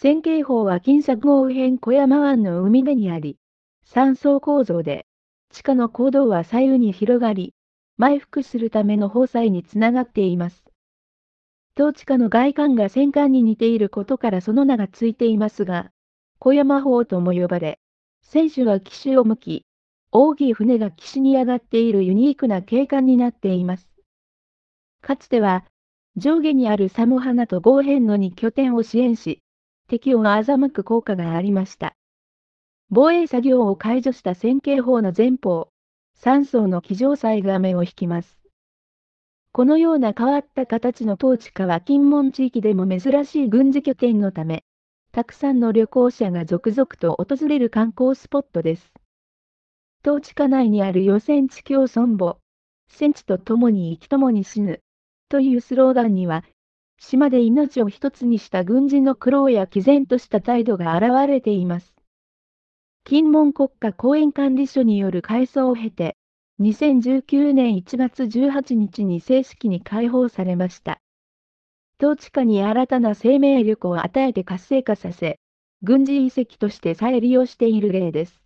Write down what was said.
千景峰は金作号編小山湾の海辺にあり、3層構造で、地下の坑道は左右に広がり、埋伏するための砲塞につながっています。当地下の外観が戦艦に似ていることからその名がついていますが、小山砲とも呼ばれ、船首は岸を向き、大きい船が岸に上がっているユニークな景観になっています。かつては、上下にあるサモハと合辺のに拠点を支援し、敵を欺く効果がありました。防衛作業を解除した千景砲の前方、3層の機上塞が目を引きます。このような変わった形の統治下は金門地域でも珍しい軍事拠点のため、たくさんの旅行者が続々と訪れる観光スポットです。統治下内にある予選地共存母、戦地と共に生き共に死ぬ、というスローガンには、島で命を一つにした軍人の苦労や毅然とした態度が現れています。金門国家公園管理所による改装を経て、2019年1月18日に正式に開放されました。統治下に新たな生命力を与えて活性化させ、軍事遺跡として再利用している例です。